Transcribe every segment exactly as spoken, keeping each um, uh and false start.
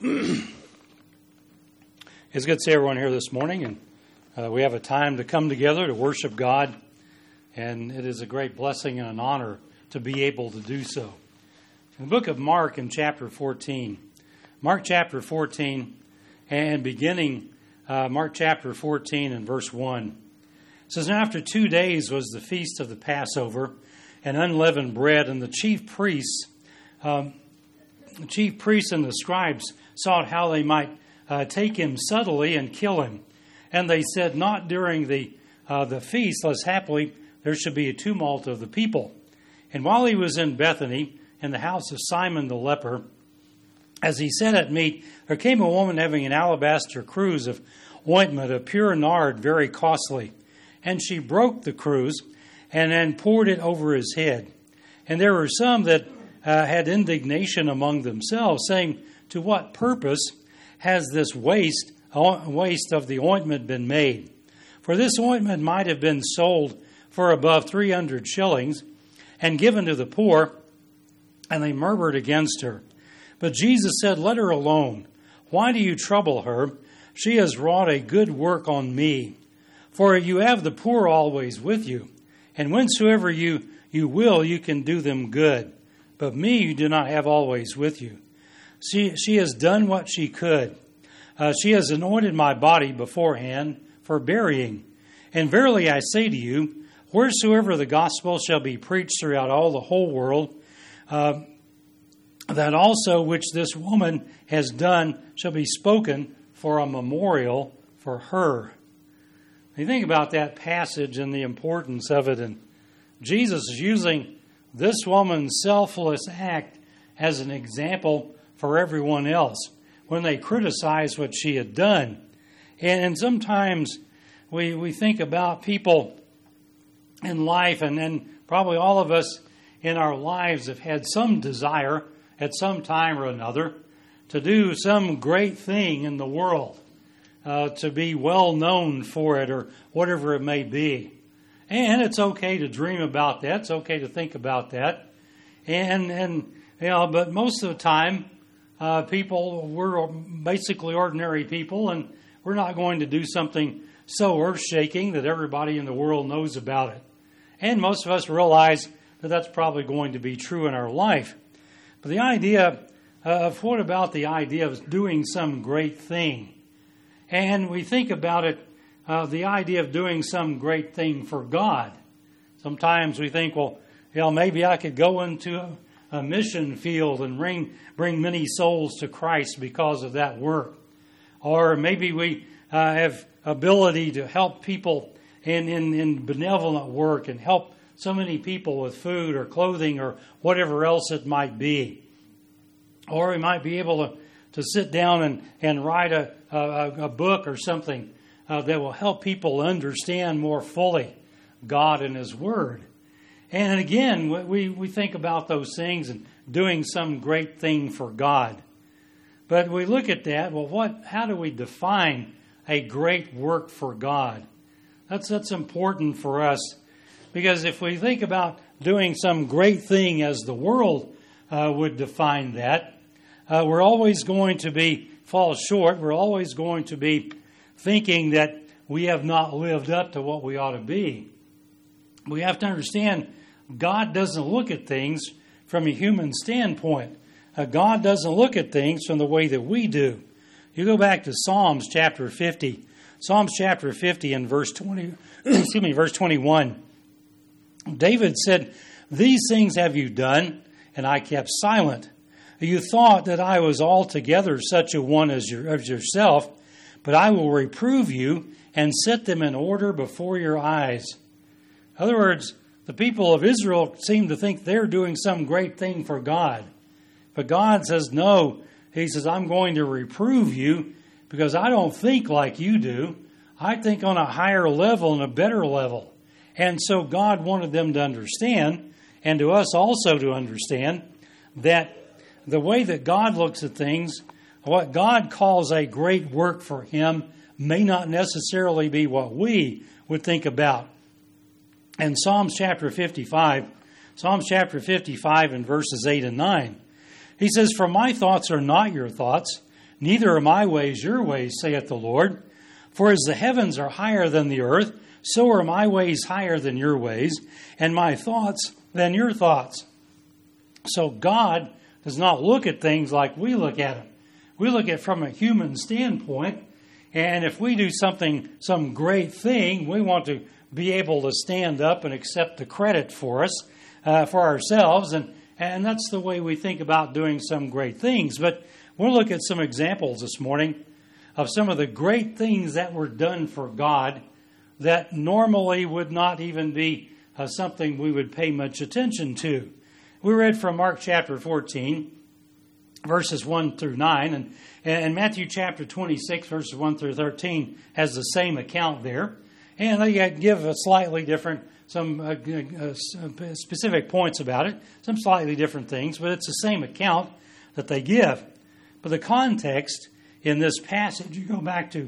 It's good to see everyone here this morning, and uh, we have a time to come together to worship God, and it is a great blessing and an honor to be able to do so. In the book of Mark in chapter fourteen, Mark chapter fourteen, and beginning uh, Mark chapter fourteen and verse one, it says, "Now after two days was the feast of the Passover, and unleavened bread, and the chief priests, um, the chief priests and the scribes sought how they might uh, take him subtly and kill him. And they said, Not during the uh, the feast, lest happily there should be a tumult of the people. And while he was in Bethany, in the house of Simon the leper, as he sat at meat, there came a woman having an alabaster cruse of ointment of pure nard, very costly. And she broke the cruse and then poured it over his head. And there were some that uh, had indignation among themselves, saying, To what purpose has this waste, waste of the ointment been made? For this ointment might have been sold for above three hundred shillings and given to the poor. And they murmured against her. But Jesus said, Let her alone. Why do you trouble her? She has wrought a good work on me. For you have the poor always with you, and whensoever you, you will, you can do them good. But me you do not have always with you. She, she has done what she could. Uh, she has anointed my body beforehand for burying. And verily I say to you, wheresoever the gospel shall be preached throughout all the whole world, uh, that also which this woman has done shall be spoken for a memorial for her." You think about that passage and the importance of it, and Jesus is using this woman's selfless act as an example for everyone else when they criticize what she had done. And, and sometimes we we think about people in life, and, and probably all of us in our lives have had some desire at some time or another to do some great thing in the world. Uh, to be well known for it or whatever it may be. And it's okay to dream about that. It's okay to think about that. And, and you know, but most of the time, uh, people, we're basically ordinary people, and we're not going to do something so earth-shaking that everybody in the world knows about it. And most of us realize that that's probably going to be true in our life. But the idea of what about the idea of doing some great thing? And we think about it, uh, the idea of doing some great thing for God. Sometimes we think, well, you know, maybe I could go into a, a mission field and bring, bring many souls to Christ because of that work. Or maybe we uh, have ability to help people in, in, in benevolent work and help so many people with food or clothing or whatever else it might be. Or we might be able to to sit down and, and write a, a, a book or something uh, that will help people understand more fully God and His Word. And again, we, we think about those things and doing some great thing for God. But we look at that, well, what? How do we define a great work for God? That's, that's important for us, because if we think about doing some great thing as the world uh, would define that, Uh, we're always going to be fall short. We're always going to be thinking that we have not lived up to what we ought to be. We have to understand God doesn't look at things from a human standpoint. Uh, God doesn't look at things from the way that we do. You go back to Psalms chapter fifty. Psalms chapter fifty and verse twenty. excuse me, verse twenty-one. David said, "These things have you done, and I kept silent. You thought that I was altogether such a one as, your, as yourself, but I will reprove you and set them in order before your eyes." In other words, the people of Israel seem to think they're doing some great thing for God. But God says, no. He says, I'm going to reprove you because I don't think like you do. I think on a higher level and a better level. And so God wanted them to understand, and to us also to understand, that the way that God looks at things, what God calls a great work for Him may not necessarily be what we would think about. In Psalms chapter fifty-five, Psalms chapter fifty-five and verses eight and nine, he says, "For my thoughts are not your thoughts, Neither are my ways your ways, saith the Lord. For as the heavens are higher than the earth, so are my ways higher than your ways, and my thoughts than your thoughts. So God does not look at things like we look at them. We look at it from a human standpoint, and if we do something, some great thing, we want to be able to stand up and accept the credit for us, uh, for ourselves, and, and that's the way we think about doing some great things. But we'll look at some examples this morning of some of the great things that were done for God that normally would not even be uh, something we would pay much attention to. We read from Mark chapter fourteen, verses one through nine, and, and Matthew chapter twenty-six, verses one through thirteen has the same account there. And they give a slightly different, some uh, uh, specific points about it, some slightly different things, but it's the same account that they give. But the context in this passage, you go back to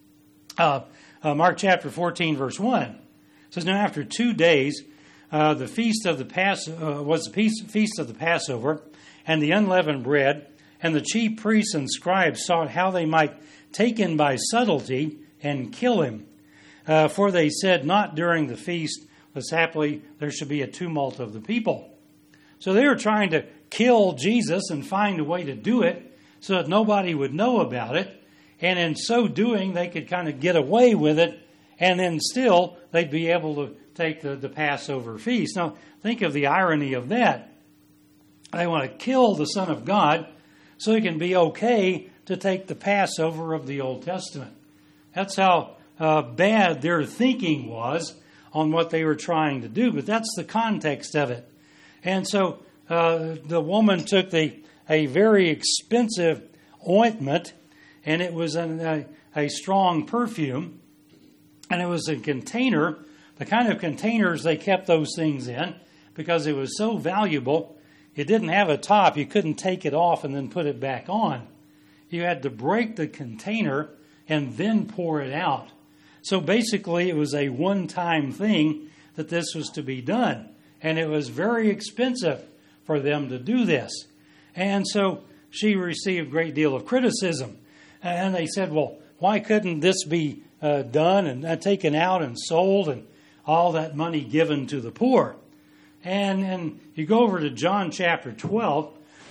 uh, uh, Mark chapter fourteen, verse one. It says, Now after two days, uh, the feast of the Pass uh, was the feast, feast of the Passover, and the unleavened bread, and the chief priests and scribes sought how they might take him by subtlety and kill him. Uh, for they said, Not during the feast, lest haply there should be a tumult of the people. So they were trying to kill Jesus and find a way to do it so that nobody would know about it. And in so doing, they could kind of get away with it. And then still, they'd be able to take the, the Passover feast. Now, think of the irony of that. They want to kill the Son of God so it can be okay to take the Passover of the Old Testament. That's how uh, bad their thinking was on what they were trying to do. But that's the context of it. And so uh, the woman took the a very expensive ointment, and it was an, a, a strong perfume, and it was a container, the kind of containers they kept those things in, because it was so valuable. It didn't have a top. You couldn't take it off and then put it back on. You had to break the container and then pour it out. So basically, it was a one-time thing that this was to be done. And it was very expensive for them to do this. And so she received a great deal of criticism. And they said, well, why couldn't this be uh, done and uh, taken out and sold and all that money given to the poor? And, and you go over to John chapter twelve,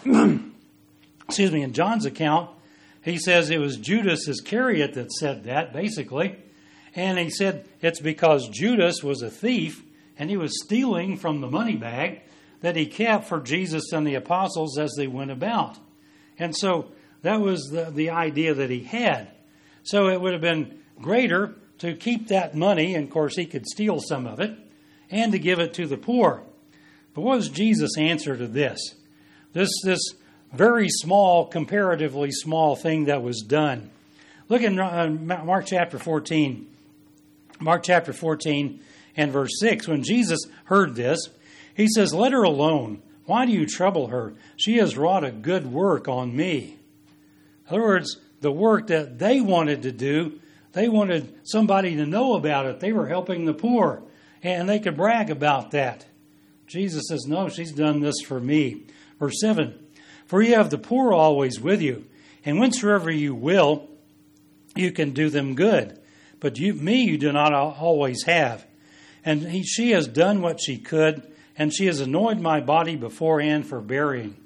excuse me, in John's account, he says it was Judas Iscariot that said that, basically. And he said it's because Judas was a thief and he was stealing from the money bag that he kept for Jesus and the apostles as they went about. And so that was the, the idea that he had. So it would have been greater to keep that money, and of course he could steal some of it, and to give it to the poor. But what was Jesus' answer to this? This, this very small, comparatively small thing that was done. Look in Mark chapter fourteen. Mark chapter fourteen and verse six. When Jesus heard this, he says, Let her alone. Why do you trouble her? She has wrought a good work on me. In other words, the work that they wanted to do, they wanted somebody to know about it. They were helping the poor, and they could brag about that. Jesus says, no, she's done this for me. Verse seven, For you have the poor always with you, and whensoever you will, you can do them good. But you, me you do not always have. And he, she has done what she could, and she has anointed my body beforehand for burying.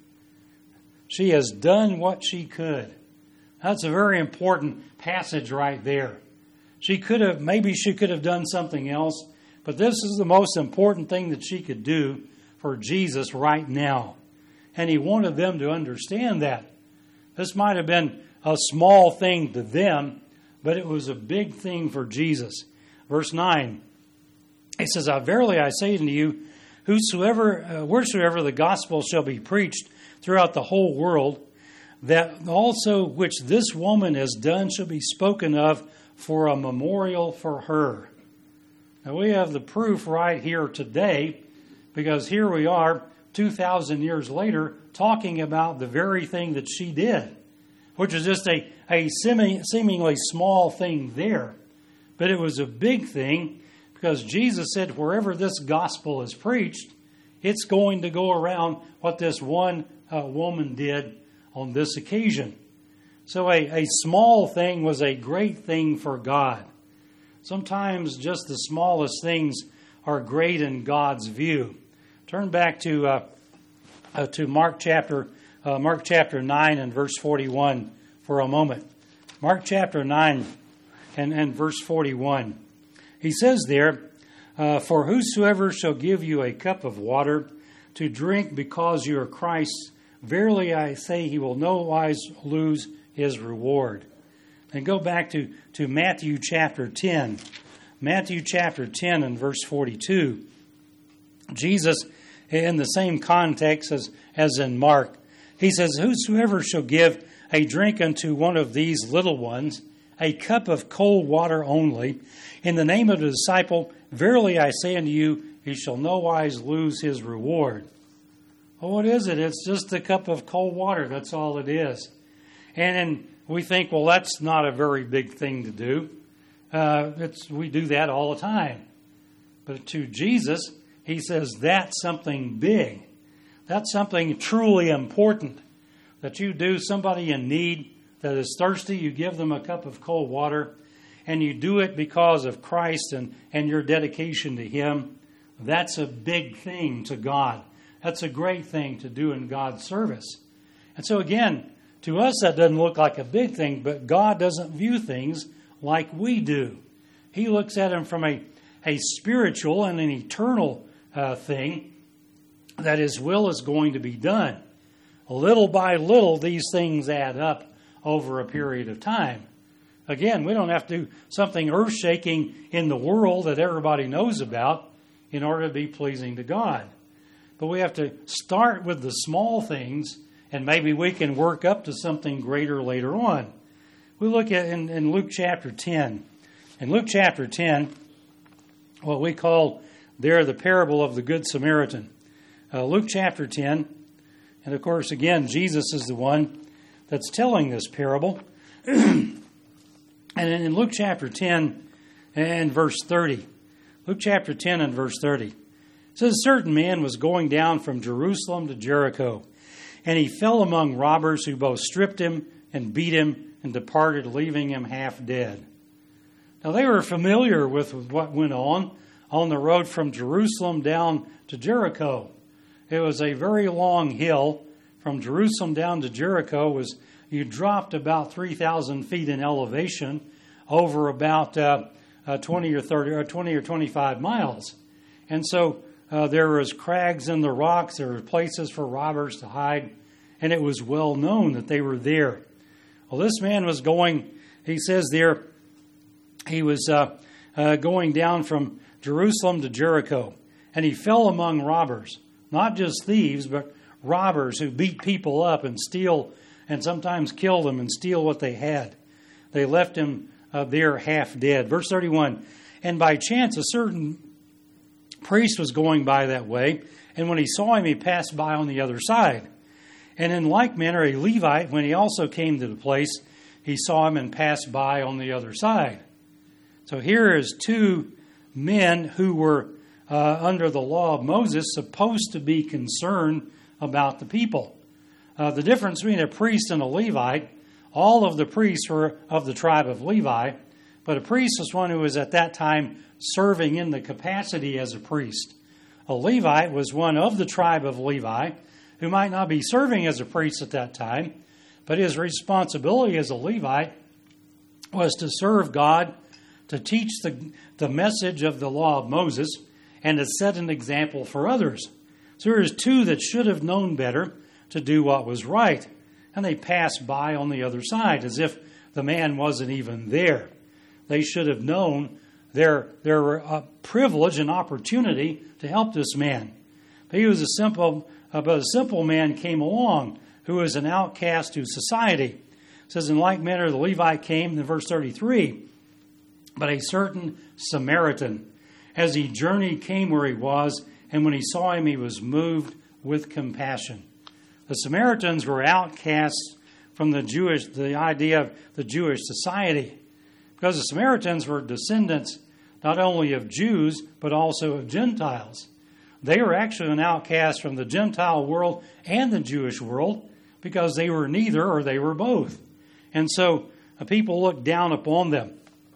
She has done what she could. That's a very important passage right there. She could have, maybe she could have done something else, but this is the most important thing that she could do for Jesus right now. And he wanted them to understand that. This might have been a small thing to them, but it was a big thing for Jesus. Verse nine, he says, Verily I say unto you, whosoever, uh, wheresoever the gospel shall be preached throughout the whole world, that also which this woman has done shall be spoken of for a memorial for her. Now we have the proof right here today, because here we are two thousand years later talking about the very thing that she did, which is just a, a seemingly small thing there. But it was a big thing, because Jesus said wherever this gospel is preached, it's going to go around what this one uh, woman did on this occasion. So a, a small thing was a great thing for God. Sometimes just the smallest things are great in God's view. Turn back to uh, uh, to Mark chapter uh, Mark chapter nine and verse forty-one for a moment. Mark chapter nine and, and verse forty-one. He says there, uh, "For whosoever shall give you a cup of water to drink because you are Christ's, verily I say he will no wise lose his reward." And go back to, to Matthew chapter ten. Matthew chapter ten and verse forty-two. Jesus, in the same context as, as in Mark, he says, "Whosoever shall give a drink unto one of these little ones, a cup of cold water only, in the name of the disciple, verily I say unto you, he shall no wise lose his reward." Well, what is it? It's just a cup of cold water. That's all it is. And, and we think, well, that's not a very big thing to do. Uh, it's, we do that all the time. But to Jesus, he says that's something big. That's something truly important. That you do somebody in need that is thirsty, you give them a cup of cold water, and you do it because of Christ and, and your dedication to him. That's a big thing to God. That's a great thing to do in God's service. And so again, to us that doesn't look like a big thing, but God doesn't view things like we do. He looks at them from a, a spiritual and an eternal uh, thing, that his will is going to be done. Little by little, these things add up over a period of time. Again, we don't have to do something earth-shaking in the world that everybody knows about in order to be pleasing to God. But we have to start with the small things, and maybe we can work up to something greater later on. We look at in, in Luke chapter ten. In Luke chapter ten, what we call there the parable of the Good Samaritan. Uh, Luke chapter ten, and of course, again, Jesus is the one that's telling this parable. And in Luke chapter ten and verse thirty, Luke chapter ten and verse thirty, it says, "A certain man was going down from Jerusalem to Jericho, and he fell among robbers who both stripped him and beat him and departed, leaving him half dead." Now they were familiar with what went on on the road from Jerusalem down to Jericho. It was a very long hill. From Jerusalem down to Jericho was you dropped about three thousand feet in elevation over about uh, uh, twenty or thirty or twenty or twenty-five miles. And so uh, there was crags in the rocks. There were places for robbers to hide. And it was well known that they were there. Well, this man was going, he says there, he was uh, uh, going down from Jerusalem to Jericho. And he fell among robbers. Not just thieves, but robbers who beat people up and steal and sometimes kill them and steal what they had. They left him uh, there half dead. Verse thirty-one, "And by chance a certain priest was going by that way, and when he saw him, he passed by on the other side. And in like manner a Levite, when he also came to the place, he saw him and passed by on the other side." So here is two men who were uh, under the law of Moses supposed to be concerned about the people. Uh, the difference between a priest and a Levite, all of the priests were of the tribe of Levi, but a priest was one who was at that time serving in the capacity as a priest. A Levite was one of the tribe of Levi who might not be serving as a priest at that time, but his responsibility as a Levite was to serve God, to teach the, the message of the law of Moses, and to set an example for others. So there's two that should have known better to do what was right, and they passed by on the other side as if the man wasn't even there. They should have known their, their uh, privilege and opportunity to help this man. But he was a simple, uh, but a simple man came along who was an outcast to society. It says, "In like manner the Levite came," in verse thirty-three, "but a certain Samaritan, as he journeyed, came where he was, and when he saw him, he was moved with compassion." The Samaritans were outcasts from the Jewish, the idea of the Jewish society, because the Samaritans were descendants not only of Jews, but also of Gentiles. They were actually an outcast from the Gentile world and the Jewish world because they were neither or they were both. And so uh, people looked down upon them.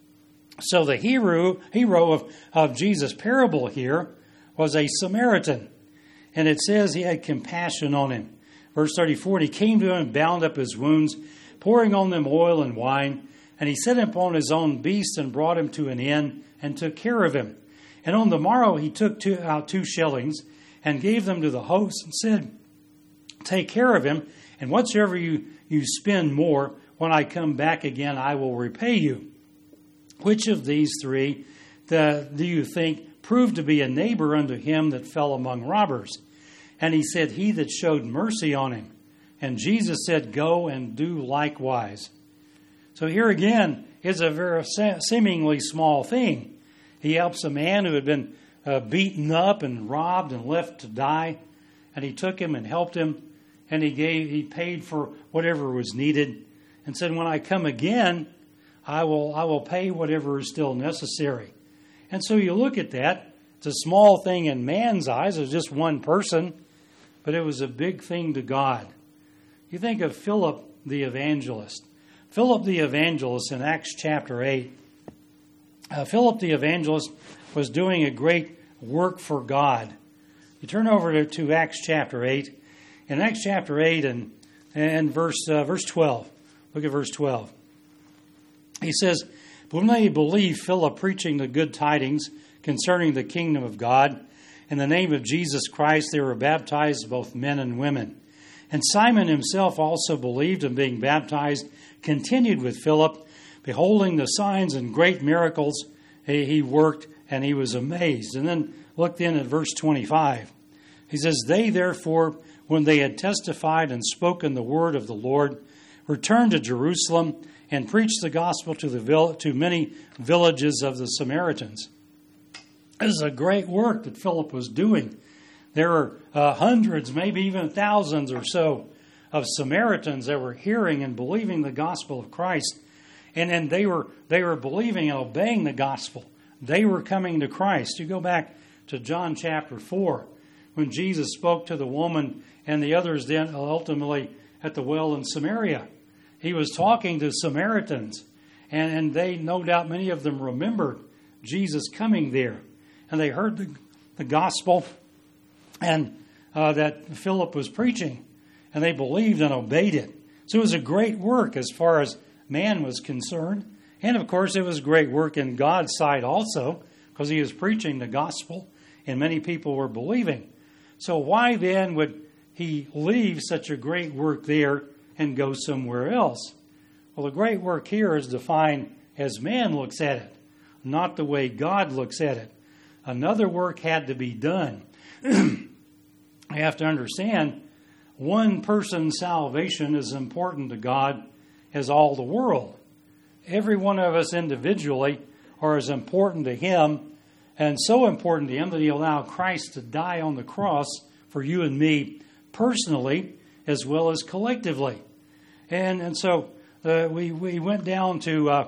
So the hero, hero of, of Jesus' parable here was a Samaritan. And it says he had compassion on him. Verse thirty-four, and he came to him and bound up his wounds, pouring on them oil and wine. And he set him upon his own beast and brought him to an inn and took care of him. And on the morrow he took two, out two shillings and gave them to the host and said, take care of him, and whatsoever you, you spend more, when I come back again, I will repay you. Which of these three the, do you think proved to be a neighbor unto him that fell among robbers? And he said, he that showed mercy on him. And Jesus said, go and do likewise. So here again is a very seemingly small thing. He helps a man who had been uh, beaten up and robbed and left to die. And he took him and helped him. And he gave, he paid for whatever was needed. And said, when I come again, I will, I will pay whatever is still necessary. And so you look at that. It's a small thing in man's eyes. It was just one person. But it was a big thing to God. You think of Philip the evangelist. Philip the evangelist in Acts chapter eight. Uh, Philip the evangelist was doing a great work for God. You turn over to, to Acts chapter eight. In Acts chapter eight and, and verse, uh, verse twelve. Look at verse twelve. He says, but when they believed Philip preaching the good tidings concerning the kingdom of God, in the name of Jesus Christ, they were baptized, both men and women. And Simon himself also believed, and being baptized, continued with Philip, beholding the signs and great miracles he worked, and he was amazed. And then look then at verse twenty-five. He says, they therefore, when they had testified and spoken the word of the Lord, returned to Jerusalem and preached the gospel to the vill- to many villages of the Samaritans. This is a great work that Philip was doing. There were uh, hundreds, maybe even thousands or so of Samaritans that were hearing and believing the gospel of Christ. And then they were they were believing and obeying the gospel. They were coming to Christ. You go back to John chapter four, when Jesus spoke to the woman and the others then ultimately at the well in Samaria. He was talking to Samaritans, and, and they, no doubt many of them remembered Jesus coming there. And they heard the, the gospel and uh, that Philip was preaching, and they believed and obeyed it. So it was a great work as far as man was concerned. And of course, it was great work in God's sight also, because he was preaching the gospel, and many people were believing. So why then would he leave such a great work there and go somewhere else? Well, the great work here is defined as man looks at it, not the way God looks at it. Another work had to be done. You have to understand, one person's salvation is important to God as all the world. Every one of us individually are as important to him, and so important to him that he allowed Christ to die on the cross for you and me personally as well as collectively. And and so uh, we, we went down to uh,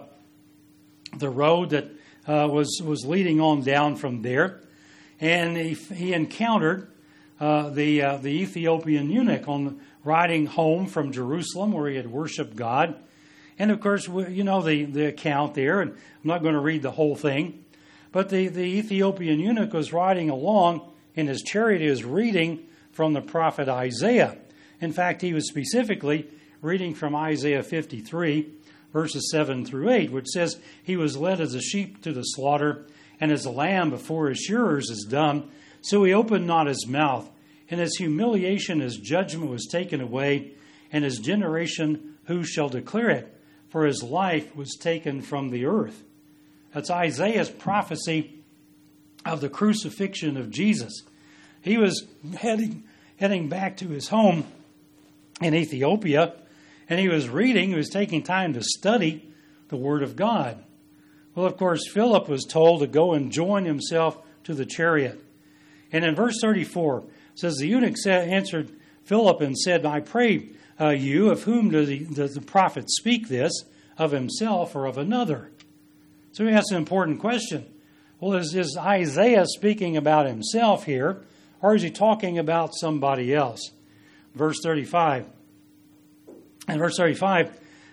the road that uh, was, was leading on down from there, and he, he encountered uh, the, uh, the Ethiopian eunuch on riding home from Jerusalem where he had worshiped God. And of course, you know the, the account there, and I'm not going to read the whole thing. But the, the Ethiopian eunuch was riding along in his chariot. He was reading from the prophet Isaiah. In fact, he was specifically reading from Isaiah fifty-three, verses seven through eight, which says, he was led as a sheep to the slaughter, and as a lamb before his shearers is dumb. So he opened not his mouth. In his humiliation his judgment was taken away, and his generation who shall declare it? For his life was taken from the earth. That's Isaiah's prophecy of the crucifixion of Jesus. He was heading, heading back to his home in Ethiopia, and he was reading, he was taking time to study the Word of God. Well, of course, Philip was told to go and join himself to the chariot. And in verse thirty-four, it says, the eunuch said, answered Philip and said, I pray uh, you, of whom does the, does the prophet speak this, of himself or of another? So he asks an important question. Well, is, is Isaiah speaking about himself here, or is he talking about somebody else? Verse thirty-five. In verse thirty-five,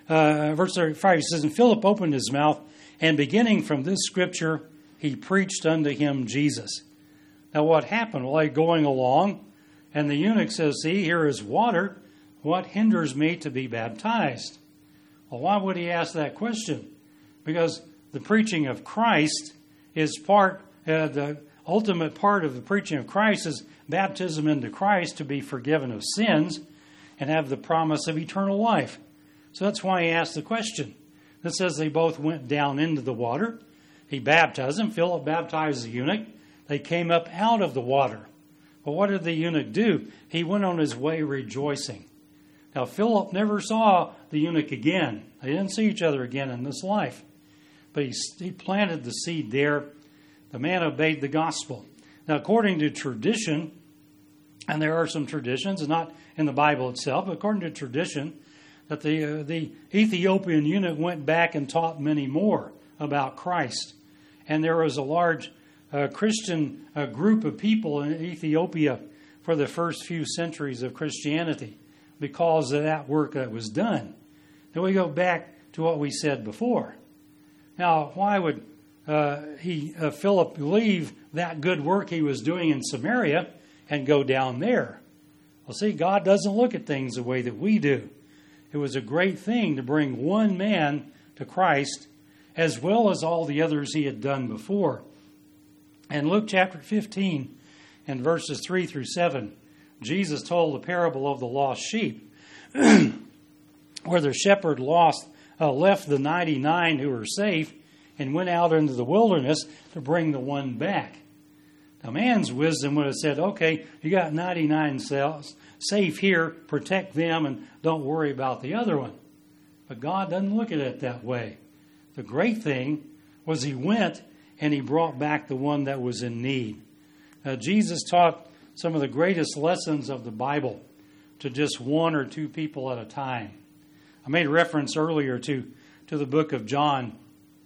uh, verse thirty-five, he says, "And Philip opened his mouth, and beginning from this scripture, he preached unto him Jesus." Now what happened? Well, they going along, and the eunuch says, "See, here is water. What hinders me to be baptized?" Well, why would he ask that question? Because the preaching of Christ is part, uh, the ultimate part of the preaching of Christ is baptism into Christ to be forgiven of sins and have the promise of eternal life. So that's why he asked the question. It says they both went down into the water. He baptized them. Philip baptized the eunuch. They came up out of the water. Well, what did the eunuch do? He went on his way rejoicing. Now, Philip never saw the eunuch again. They didn't see each other again in this life. But he, he planted the seed there. The man obeyed the gospel. Now, according to tradition, and there are some traditions, not in the Bible itself, but according to tradition, that the uh, the Ethiopian eunuch went back and taught many more about Christ. And there was a large uh, Christian uh, group of people in Ethiopia for the first few centuries of Christianity because of that work that was done. Then we go back to what we said before. Now, why would uh, he uh, Philip leave that good work he was doing in Samaria and go down there? Well, see, God doesn't look at things the way that we do. It was a great thing to bring one man to Christ as well as all the others he had done before. In Luke chapter fifteen and verses three through seven, Jesus told the parable of the lost sheep, where the shepherd lost uh, left the ninety-nine who were safe and went out into the wilderness to bring the one back. Now, man's wisdom would have said, okay, you got ninety-nine cells, safe here, protect them, and don't worry about the other one. But God doesn't look at it that way. The great thing was he went and he brought back the one that was in need. Now, Jesus taught some of the greatest lessons of the Bible to just one or two people at a time. I made reference earlier to, to the book of John.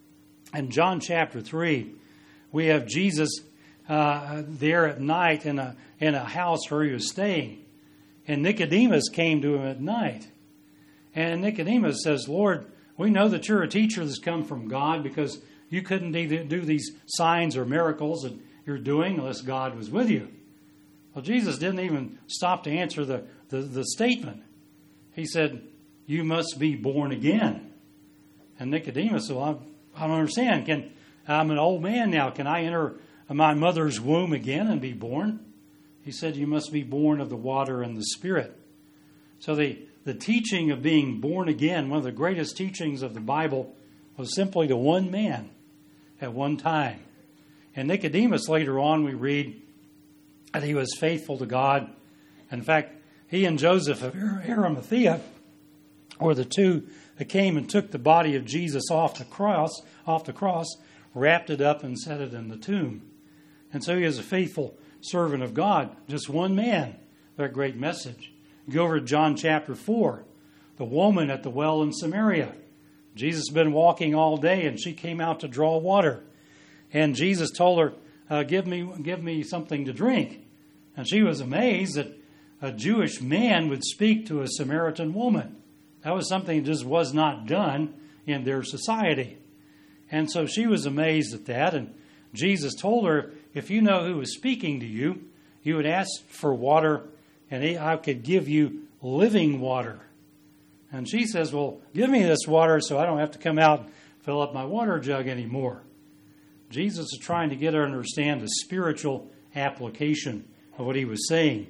In John chapter three, we have Jesus uh, there at night in a, in a house where he was staying. And Nicodemus came to him at night. And Nicodemus says, "Lord, we know that you're a teacher that's come from God because you couldn't either do these signs or miracles that you're doing unless God was with you." Well, Jesus didn't even stop to answer the, the, the statement. He said, "You must be born again." And Nicodemus said, "Well, I don't understand. Can, I'm an old man now. Can I enter my mother's womb again and be born?" He said, "You must be born of the water and the Spirit." So the, the teaching of being born again, one of the greatest teachings of the Bible, was simply to one man at one time. And Nicodemus, later on, we read that he was faithful to God. In fact, he and Joseph of Arimathea were the two that came and took the body of Jesus off the cross, off the cross, wrapped it up and set it in the tomb. And so he is a faithful servant of God, just one man, that great message. Go over to John chapter four, the woman at the well in Samaria. Jesus had been walking all day and she came out to draw water. And Jesus told her, uh, give me, give me something to drink. And she was amazed that a Jewish man would speak to a Samaritan woman. That was something that just was not done in their society. And so she was amazed at that. And Jesus told her, if you know who was speaking to you, you would ask for water, and I could give you living water. And she says, well, give me this water so I don't have to come out and fill up my water jug anymore. Jesus is trying to get her to understand the spiritual application of what he was saying.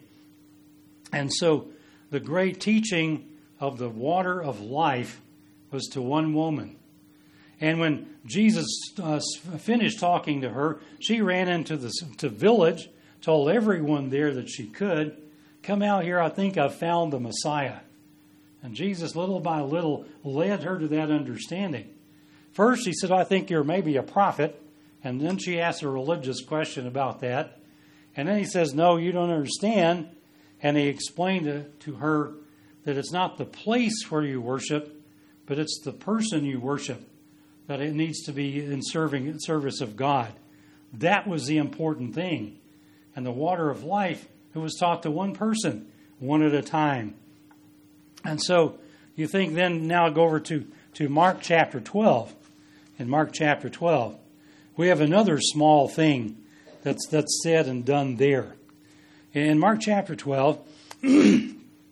And so the great teaching of the water of life was to one woman. And when Jesus uh, finished talking to her, she ran into the to village, told everyone there that she could, come out here, I think I've found the Messiah. And Jesus, little by little, led her to that understanding. First, he said, I think you're maybe a prophet. And then she asked a religious question about that. And then he says, no, you don't understand. And he explained to, to her that it's not the place where you worship, but it's the person you worship, that it needs to be in serving in service of God. That was the important thing. And the water of life, it was taught to one person, one at a time. And so You think then, now go over to, to Mark chapter twelve. In Mark chapter twelve, we have another small thing that's, that's said and done there. In Mark chapter twelve, excuse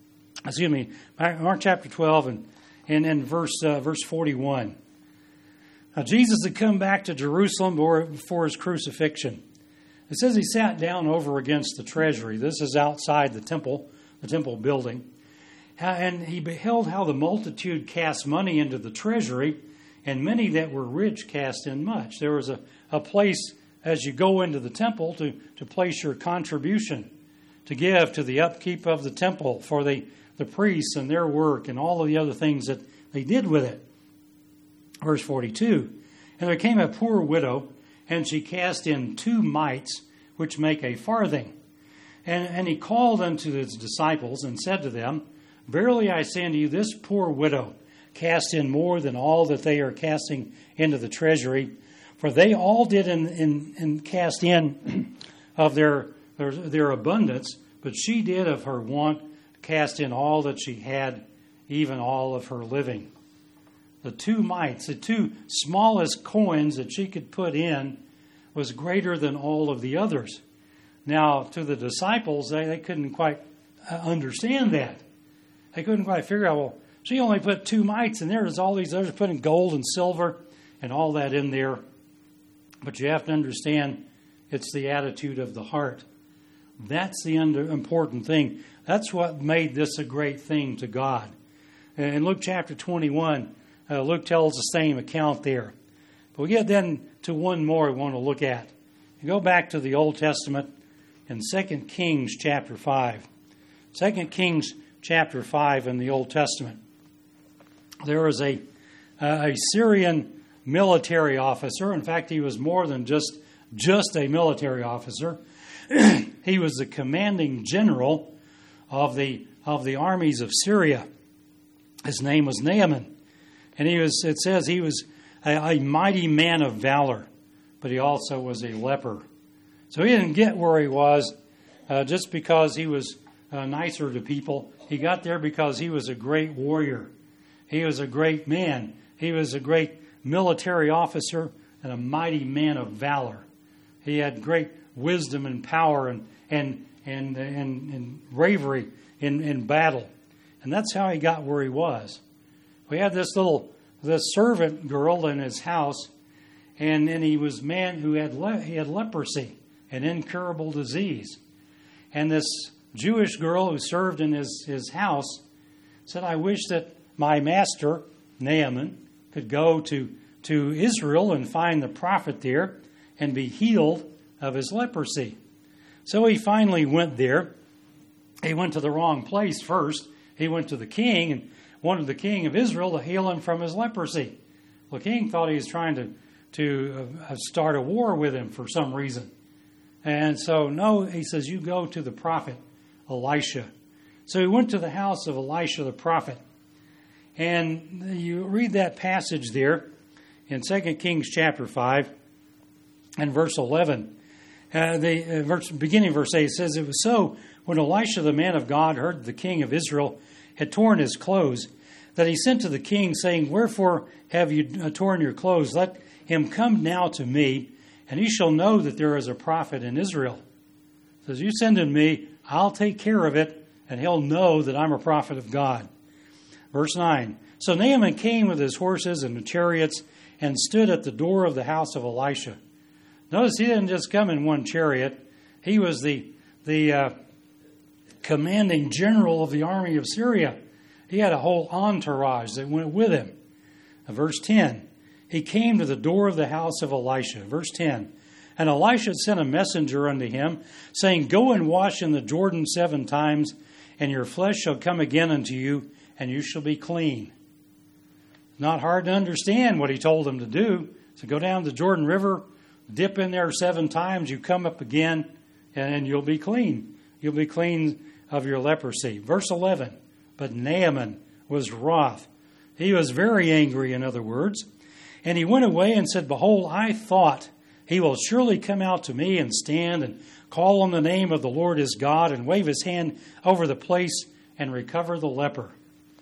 me, Mark chapter twelve and, and, and verse, uh, verse forty-one. Now, Jesus had come back to Jerusalem before his crucifixion. It says he sat down over against the treasury. This is outside the temple, the temple building. And he beheld how the multitude cast money into the treasury, and many that were rich cast in much. There was a, a place as you go into the temple to, to place your contribution, to give to the upkeep of the temple for the, the priests and their work and all of the other things that they did with it. Verse forty-two, and there came a poor widow, and she cast in two mites, which make a farthing. And, and he called unto his disciples and said to them, Verily I say unto you, this poor widow cast in more than all that they are casting into the treasury. For they all did in, in, in cast in of their, their, their abundance, but she did of her want cast in all that she had, even all of her living. The two mites, the two smallest coins that she could put in, was greater than all of the others. Now, to the disciples, they, they couldn't quite understand that. They couldn't quite figure out, well, she only put two mites in there. There's all these others putting gold and silver and all that in there. But you have to understand, it's the attitude of the heart. That's the under, important thing. That's what made this a great thing to God. In Luke chapter twenty-one, Uh, Luke tells the same account there. But we get then to one more we want to look at. You go back to the Old Testament in Second Kings chapter five. Second Kings chapter five in the Old Testament. There was a, uh, a Syrian military officer. In fact, he was more than just, just a military officer. He was the commanding general of the, of the armies of Syria. His name was Naaman. And he was, it says he was a, a mighty man of valor, but he also was a leper. So he didn't get where he was uh, just because he was uh, nicer to people. He got there because he was a great warrior. He was a great man. He was a great military officer and a mighty man of valor. He had great wisdom and power and and and and, and bravery in, in battle. And that's how he got where he was. We had this little this servant girl in his house, and and he was a man who had le- he had leprosy, an incurable disease. And this Jewish girl who served in his, his house said, I wish that my master, Naaman, could go to, to Israel and find the prophet there and be healed of his leprosy. So he finally went there. He went to the wrong place first. He went to the king and wanted the king of Israel to heal him from his leprosy. Well, the king thought he was trying to, to uh, start a war with him for some reason. And so, no, he says, you go to the prophet Elisha. So he went to the house of Elisha the prophet. And you read that passage there in Second Kings chapter five and verse eleven. Uh, the uh, verse, beginning verse eight says, it was so when Elisha the man of God heard the king of Israel had torn his clothes, that he sent to the king, saying, Wherefore have you torn your clothes? Let him come now to me, and he shall know that there is a prophet in Israel. He says, you send him to me, I'll take care of it, and he'll know that I'm a prophet of God. Verse nine, So Naaman came with his horses and the chariots, and stood at the door of the house of Elisha. Notice he didn't just come in one chariot. He was the, the uh, commanding general of the army of Syria. He had a whole entourage that went with him. Verse ten, he came to the door of the house of Elisha. Verse ten, and Elisha sent a messenger unto him, saying, Go and wash in the Jordan seven times, and your flesh shall come again unto you, and you shall be clean. Not hard to understand what he told them to do. So go down to the Jordan River, dip in there seven times, you come up again, and you'll be clean. You'll be clean of your leprosy. Verse eleven, but Naaman was wroth. He was very angry, in other words. And he went away and said, Behold, I thought he will surely come out to me and stand and call on the name of the Lord his God and wave his hand over the place and recover the leper.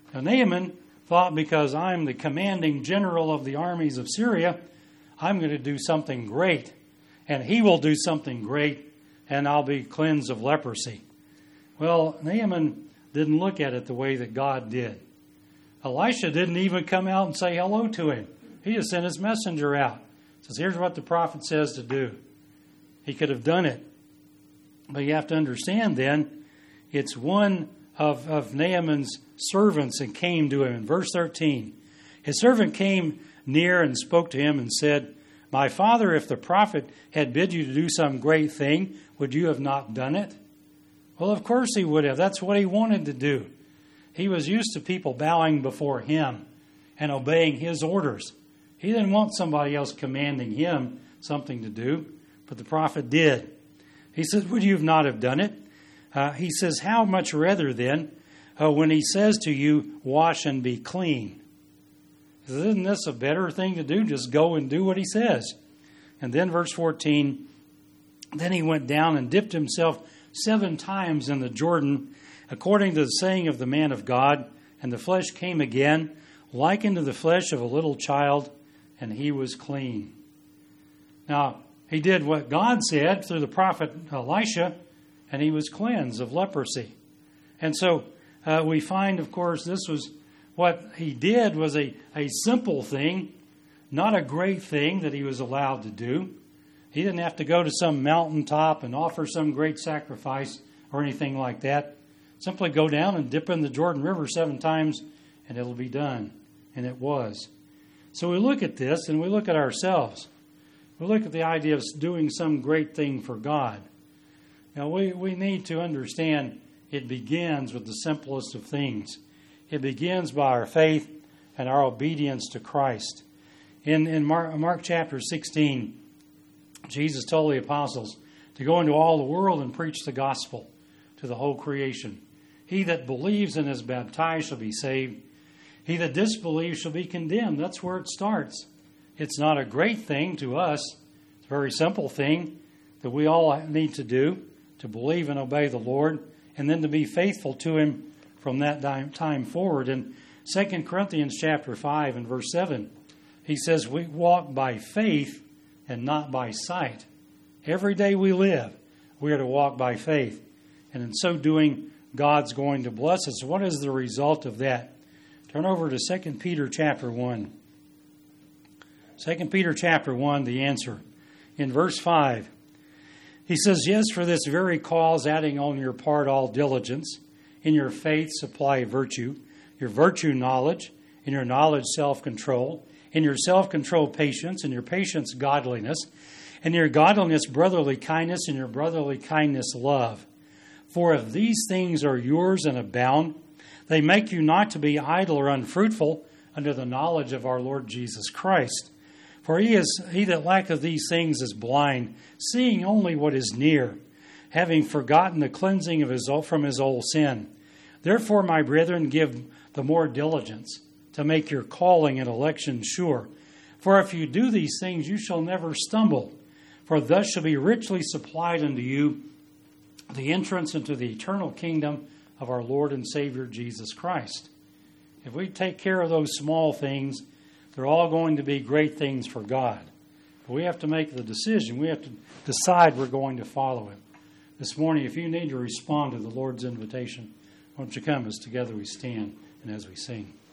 Now, Naaman thought, because I'm the commanding general of the armies of Syria, I'm going to do something great. And he will do something great, and I'll be cleansed of leprosy. Well, Naaman didn't look at it the way that God did. Elisha didn't even come out and say hello to him. He just sent his messenger out. Says, here's what the prophet says to do. He could have done it. But you have to understand then, it's one of, of Naaman's servants that came to him. In verse thirteen, his servant came near and spoke to him and said, my father, if the prophet had bid you to do some great thing, would you have not done it? Well, of course he would have. That's what he wanted to do. He was used to people bowing before him and obeying his orders. He didn't want somebody else commanding him something to do, but the prophet did. He says, would you not have done it? Uh, he says, how much rather then, uh, when he says to you, wash and be clean? He says, isn't this a better thing to do? Just go and do what he says. And then verse fourteen, then he went down and dipped himself seven times in the Jordan, according to the saying of the man of God, and the flesh came again, like unto the flesh of a little child, and he was clean. Now, he did what God said through the prophet Elisha, and he was cleansed of leprosy. And so uh, we find, of course, this was what he did was a, a simple thing, not a great thing that he was allowed to do. He didn't have to go to some mountaintop and offer some great sacrifice or anything like that. Simply go down and dip in the Jordan River seven times, and it'll be done. And it was. So we look at this, and we look at ourselves. We look at the idea of doing some great thing for God. Now, we, we need to understand it begins with the simplest of things. It begins by our faith and our obedience to Christ. In, in Mark, Mark chapter sixteen, Jesus told the apostles to go into all the world and preach the gospel to the whole creation. He that believes and is baptized shall be saved. He that disbelieves shall be condemned. That's where it starts. It's not a great thing to us. It's a very simple thing that we all need to do, to believe and obey the Lord, and then to be faithful to Him from that time forward. In Second Corinthians chapter five and verse seven, he says, we walk by faith and not by sight. Every day we live, we are to walk by faith. And in so doing, God's going to bless us. What is the result of that? Turn over to Second Peter chapter one. Second Peter chapter one, the answer. In verse five, he says, yes, for this very cause, adding on your part all diligence, in your faith supply virtue, your virtue knowledge, in your knowledge self-control, in your self-control patience, in your patience godliness, in your godliness brotherly kindness, in your brotherly kindness love. For if these things are yours and abound, they make you not to be idle or unfruitful under the knowledge of our Lord Jesus Christ. For he is he that lacketh these things is blind, seeing only what is near, having forgotten the cleansing of his from his old sin. Therefore, my brethren, give the more diligence to make your calling and election sure. For if you do these things, you shall never stumble. For thus shall be richly supplied unto you the entrance into the eternal kingdom of our Lord and Savior Jesus Christ. If we take care of those small things, they're all going to be great things for God. But we have to make the decision. We have to decide we're going to follow Him. This morning, if you need to respond to the Lord's invitation, won't you come as together we stand and as we sing.